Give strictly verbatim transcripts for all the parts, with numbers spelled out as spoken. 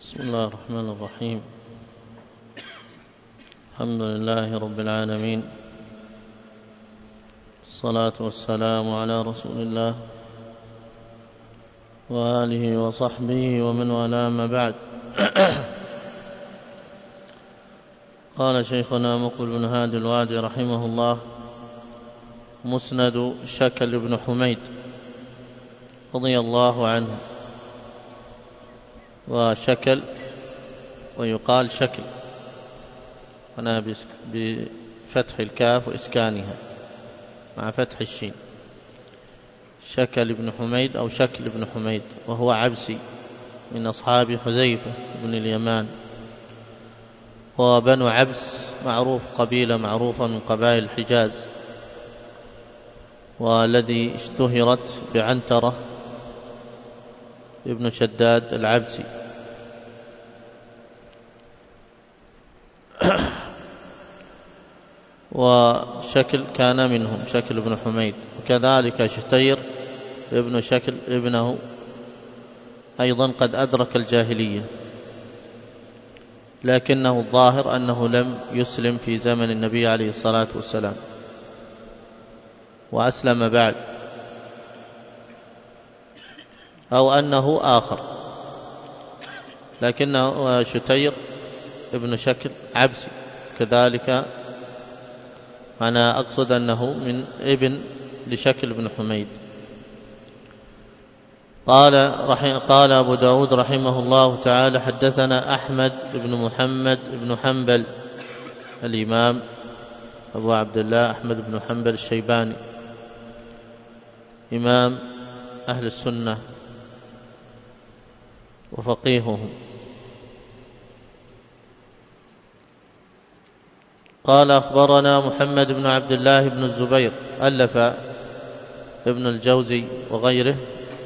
بسم الله الرحمن الرحيم. الحمد لله رب العالمين، الصلاة والسلام على رسول الله وآله وصحبه ومن والاه، ما بعد. قال شيخنا مقبل بن هادي الوادي رحمه الله: مسند شكل بن حميد رضي الله عنه. وشكل ويقال شكل، أنا بفتح الكاف وإسكانها مع فتح الشين. شكل بن حميد أو شكل بن حميد، وهو عبسي من أصحاب حذيفة بن اليمان. وبنو عبس معروف، قبيلة معروفة من قبائل الحجاز، والذي اشتهرت بعنترة ابن شداد العبسي. وشكل كان منهم، شكل بن حميد. وكذلك شتير ابن شكل ابنه أيضا قد أدرك الجاهلية، لكنه الظاهر أنه لم يسلم في زمن النبي عليه الصلاة والسلام، وأسلم بعد، أو أنه آخر. لكنه شتير ابن شكل عبسي كذلك. أنا أقصد أنه من ابن لشكل بن حميد. قال, قال أبو داود رحمه الله تعالى: حدثنا أحمد بن محمد بن حنبل، الإمام أبو عبد الله أحمد بن حنبل الشيباني، إمام أهل السنة وفقيههم. قال: أخبرنا محمد بن عبد الله بن الزبير. ألف ابن الجوزي وغيره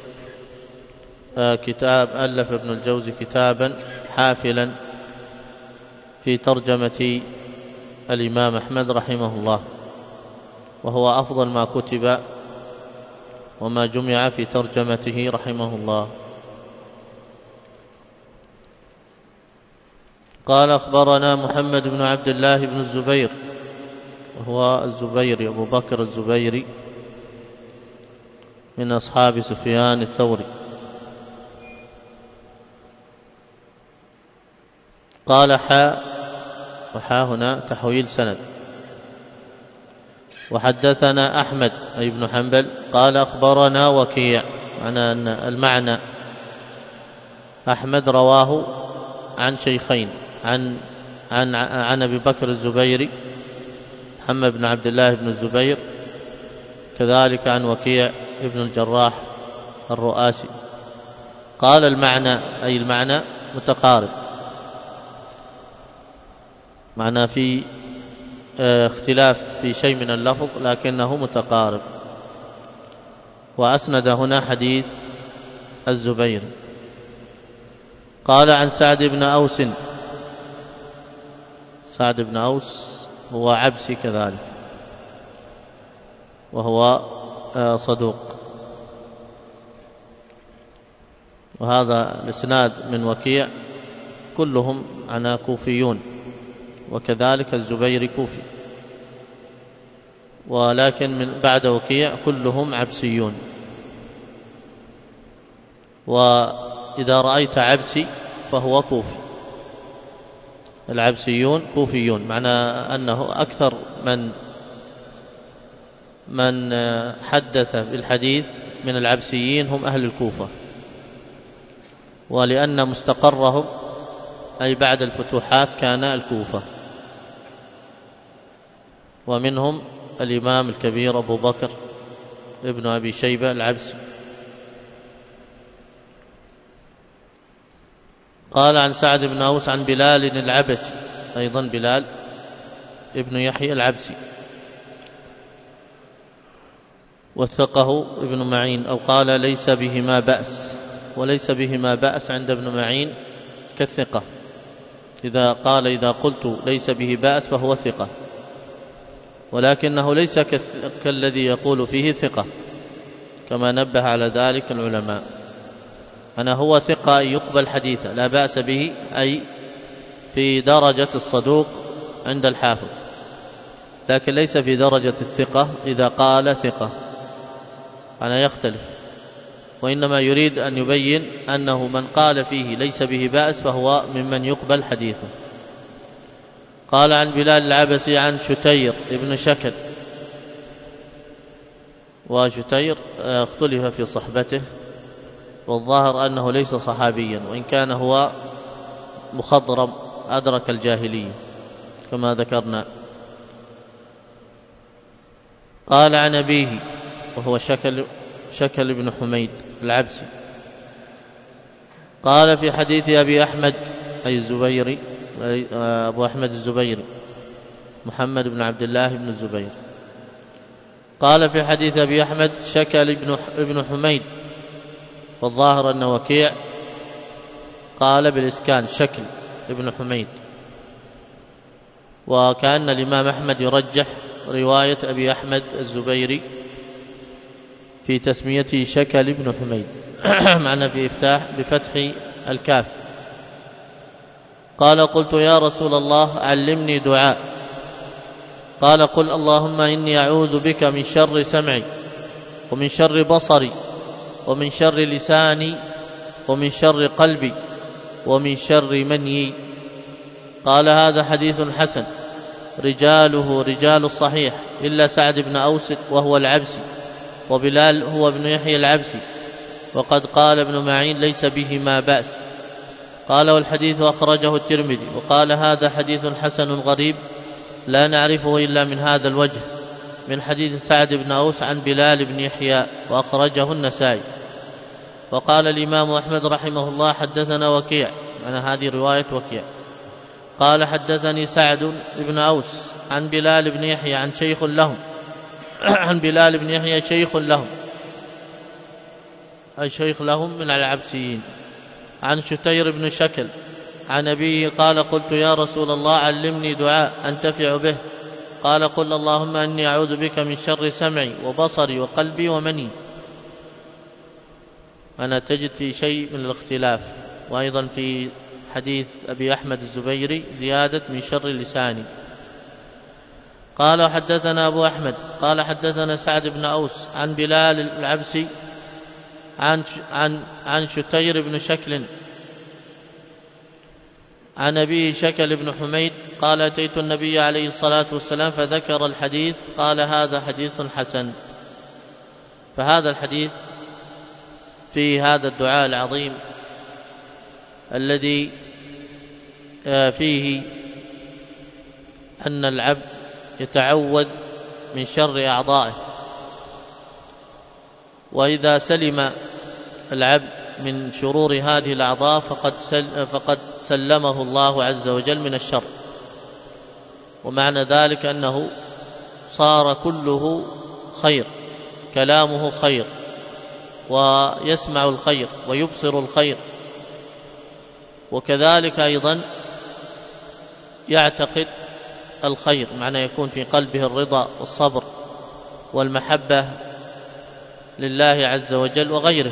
كتاب ألف ابن الجوزي كتابا حافلا في ترجمة الإمام أحمد رحمه الله، وهو أفضل ما كتب وما جمع في ترجمته رحمه الله. قال: أخبرنا محمد بن عبد الله بن الزبير، وهو الزبيري أبو بكر الزبيري من أصحاب سفيان الثوري. قال: حاء، وحاء هنا تحويل سند. وحدثنا أحمد أي بن حنبل قال: أخبرنا وكيع. معنى أن المعنى أحمد رواه عن شيخين، عن عن عن أبي بكر الزبيري محمد بن عبد الله بن الزبير، كذلك عن وكيع ابن الجراح الرؤاسي. قال: المعنى أي المعنى متقارب، معنى في اختلاف في شيء من اللفظ لكنه متقارب. وأسند هنا حديث الزبير. قال: عن سعد بن أوس. سعد بن أوس هو عبسي كذلك، وهو صدوق. وهذا الإسناد من وكيع كلهم عنا كوفيون، وكذلك الزبير كوفي، ولكن من بعد وكيع كلهم عبسيون. وإذا رأيت عبسي فهو كوفي، العبسيون كوفيون، معنى أنه أكثر من من حدث بالحديث من العبسيين هم أهل الكوفة، ولأن مستقرهم أي بعد الفتوحات كان الكوفة. ومنهم الإمام الكبير أبو بكر ابن أبي شيبة العبسي. قال: عن سعد بن أوس عن بلال العبسي، أيضا بلال ابن يحيى العبسي، وثقه ابن معين. أو قال: ليس بهما بأس. وليس بهما بأس عند ابن معين كالثقة. إذا قال إذا قلت ليس به بأس فهو ثقة، ولكنه ليس كالذي يقول فيه ثقة، كما نبه على ذلك العلماء. أنا هو ثقة يقبل حديثه لا بأس به، أي في درجة الصدوق عند الحافظ، لكن ليس في درجة الثقة إذا قال ثقة، أنا يختلف، وإنما يريد أن يبين أنه من قال فيه ليس به بأس فهو ممن يقبل حديثه. قال عن بلال العبسي عن شتير ابن شكل، وشتير اختلف في صحبته، والظاهر أنه ليس صحابيا، وإن كان هو مخضرم أدرك الجاهلية كما ذكرنا. قال عن أبيه وهو شكل شكل بن حميد العبسي، قال في حديث أبي أحمد أي الزبيري، أبو أحمد الزبيري محمد بن عبد الله بن الزبير، قال في حديث أبي أحمد شكل ابن حميد، والظاهر أن وكيع قال بالإسكان شكل ابن حميد، وكأن الإمام أحمد يرجح رواية أبي أحمد الزبيري في تسميته شكل ابن حميد معنى في إفتاح بفتح الكاف. قال قلت يا رسول الله علمني دعاء، قال قل اللهم إني أعوذ بك من شر سمعي ومن شر بصري ومن شر لساني ومن شر قلبي ومن شر منيي. قال هذا حديث حسن رجاله رجال الصحيح إلا سعد بن أوس وهو العبسي، وبلال هو ابن يحيى العبسي، وقد قال ابن معين ليس به ما بأس. قال والحديث أخرجه الترمذي، وقال هذا حديث حسن غريب لا نعرفه إلا من هذا الوجه من حديث سعد بن أوس عن بلال بن يحيى، وأخرجه النسائي. وقال الإمام أحمد رحمه الله حدثنا وكيع، أنا هذه رواية وكيع، قال حدثني سعد بن أوس عن بلال بن يحيى عن شيخ لهم عن بلال بن يحيى شيخ لهم أي شيخ لهم من العبسيين، عن شتير بن شكل عن أبيه قال قلت يا رسول الله علمني دعاء أنتفع به، قال قل اللهم إني أعوذ بك من شر سمعي وبصري وقلبي ومني. أنا تجد في شيء من الاختلاف، وأيضا في حديث أبي أحمد الزبيري زيادة من شر لساني. قال حدثنا أبو أحمد قال حدثنا سعد بن أوس عن بلال العبسي عن عن عن شتير بن شكل عن أبيه شكل بن حميد قال أتيت النبي عليه الصلاة والسلام فذكر الحديث، قال هذا حديث حسن. فهذا الحديث في هذا الدعاء العظيم الذي فيه أن العبد يتعوذ من شر أعضائه، وإذا سلم العبد من شرور هذه الأعضاء فقد, سل فقد سلمه الله عز وجل من الشر، ومعنى ذلك أنه صار كله خير، كلامه خير، ويسمع الخير ويبصر الخير، وكذلك أيضا يعتقد الخير، معنى يكون في قلبه الرضا والصبر والمحبة لله عز وجل وغيره.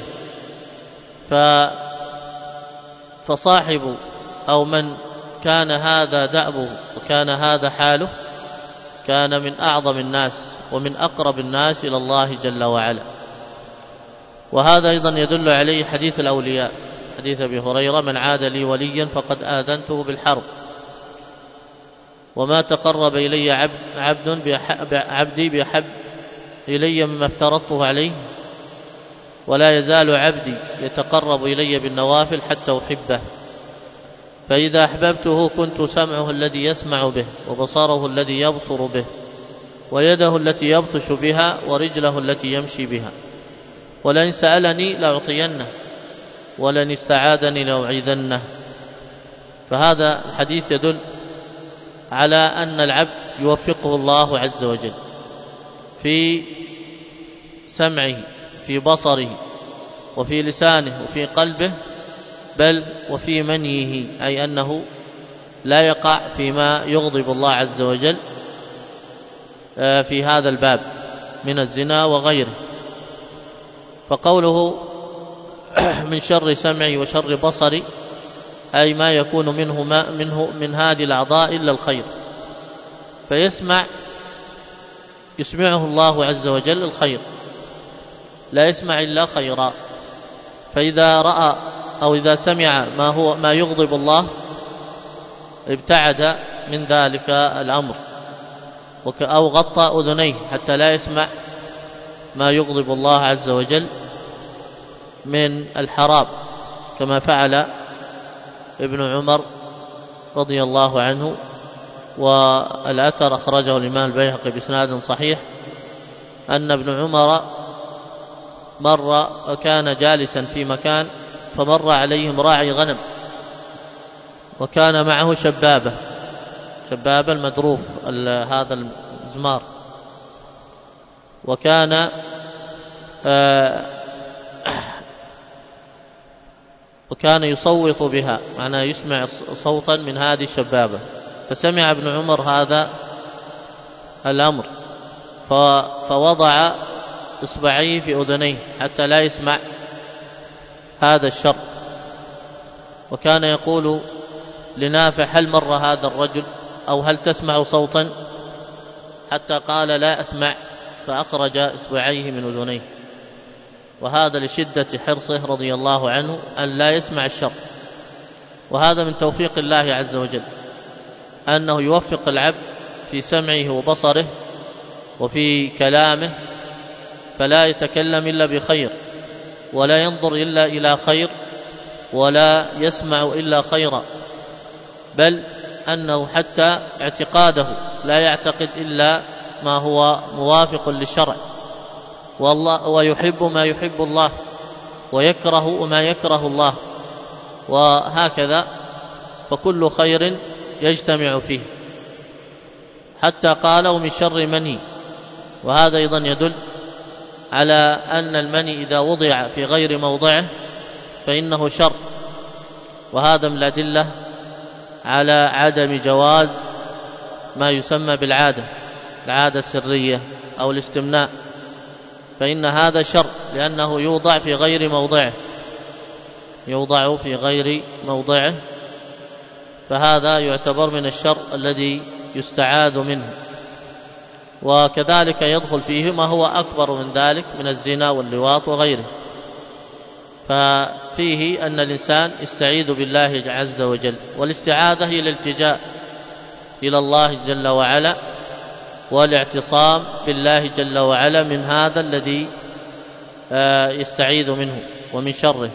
فصاحب أو من كان هذا دأبه وكان هذا حاله كان من أعظم الناس ومن أقرب الناس إلى الله جل وعلا. وهذا أيضا يدل عليه حديث الأولياء، حديث أبي هريرة من عاد لي وليا فقد آذنته بالحرب، وما تقرب إلي عبد عبد عبدي بأحب إلي مما افترضته عليه، ولا يزال عبدي يتقرب إلي بالنوافل حتى أحبه، فإذا أحببته كنت سمعه الذي يسمع به وبصره الذي يبصر به ويده التي يبطش بها ورجله التي يمشي بها، ولئن سألني لأعطينه ولئن استعاذني لأعيذنه. فهذا الحديث يدل على أن العبد يوفقه الله عز وجل في سمعه في بصره وفي لسانه وفي قلبه، بل وفي منيه، أي أنه لا يقع فيما يغضب الله عز وجل في هذا الباب من الزنا وغيره. فقوله من شر سمعي وشر بصري، أي ما يكون منه, ما منه من هذه الأعضاء إلا الخير، فيسمع يسمعه الله عز وجل الخير، لا يسمع إلا خيرا. فإذا رأى أو إذا سمع ما هو ما يغضب الله ابتعد من ذلك الأمر، أو غطى أذنيه حتى لا يسمع ما يغضب الله عز وجل من الحرام، كما فعل ابن عمر رضي الله عنه. والأثر أخرجه الإمام البيهقي بإسناد صحيح أن ابن عمر مر وكان جالسا في مكان، فمر عليهم راعي غنم، وكان معه شبابة شبابة المدروف هذا الزمار، وكان آه وكان يصوت بها، معناه يسمع صوتا من هذه الشبابة. فسمع ابن عمر هذا الأمر فوضع إصبعيه في أذنيه حتى لا يسمع هذا الشر، وكان يقول لنافع: هل مر هذا الرجل أو هل تسمع صوتا؟ حتى قال: لا أسمع، فأخرج إصبعيه من أذنيه. وهذا لشدة حرصه رضي الله عنه أن لا يسمع الشر. وهذا من توفيق الله عز وجل، أنه يوفق العبد في سمعه وبصره وفي كلامه، فلا يتكلم إلا بخير، ولا ينظر إلا إلى خير، ولا يسمع إلا خيرا، بل أنه حتى اعتقاده لا يعتقد إلا ما هو موافق للشرع، والله ويحب ما يحب الله، ويكره ما يكره الله، وهكذا، فكل خير يجتمع فيه. حتى قالوا: من شر مني. وهذا أيضا يدل على أن المني إذا وضع في غير موضعه فإنه شر، وهذا من الأدلة على عدم جواز ما يسمى بالعادة العادة السرية أو الاستمناء، فإن هذا شر، لأنه يوضع في غير موضعه يوضع في غير موضعه فهذا يعتبر من الشر الذي يستعاذ منه. وكذلك يدخل فيه ما هو أكبر من ذلك من الزنا واللواط وغيره. ففيه أن الإنسان يستعيذ بالله عز وجل، والاستعاذة هي الالتجاء إلى الله جل وعلا، والاعتصام بالله جل وعلا من هذا الذي يستعيذ منه ومن شره.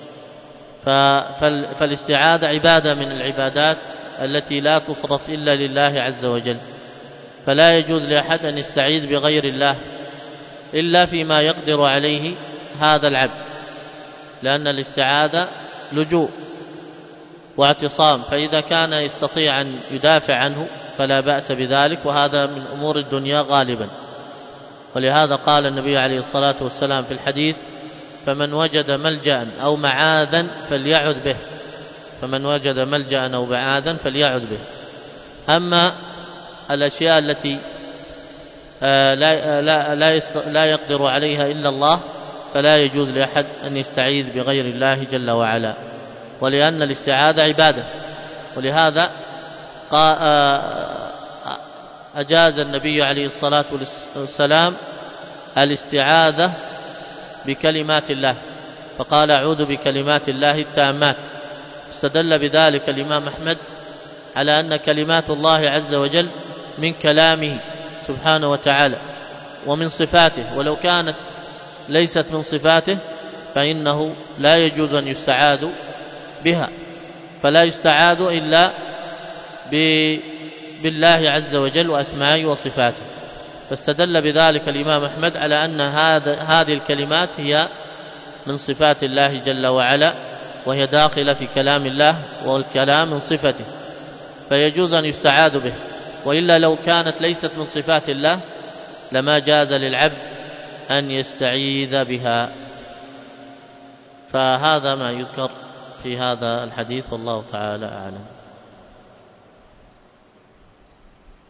فالاستعاذة عبادة من العبادات التي لا تصرف إلا لله عز وجل، فلا يجوز لأحد أن يستعيذ بغير الله إلا فيما يقدر عليه هذا العبد، لأن الاستعاذة لجوء واعتصام، فإذا كان يستطيع أن يدافع عنه فلا بأس بذلك، وهذا من أمور الدنيا غالبا. ولهذا قال النبي عليه الصلاة والسلام في الحديث: فمن وجد ملجأ أو معاذا فليعذ به فمن وجد ملجأ أو معاذا فليعذ به. أما الأشياء التي لا, لا, لا, لا يقدر عليها إلا الله فلا يجوز لأحد أن يستعيذ بغير الله جل وعلا، ولأن الاستعاذة عبادة. ولهذا أجاز النبي عليه الصلاة والسلام الاستعاذة بكلمات الله، فقال: أعوذ بكلمات الله التامات. استدل بذلك الإمام أحمد على أن كلمات الله عز وجل من كلامه سبحانه وتعالى ومن صفاته، ولو كانت ليست من صفاته فإنه لا يجوز أن يستعاذ بها، فلا يستعاذ إلا بالله عز وجل وأسمائه وصفاته. فاستدل بذلك الإمام أحمد على أن هذه الكلمات هي من صفات الله جل وعلا، وهي داخلة في كلام الله، والكلام من صفته، فيجوز أن يستعاذ به. وإلا لو كانت ليست من صفات الله لما جاز للعبد أن يستعيذ بها. فهذا ما يذكر في هذا الحديث، والله تعالى أعلم.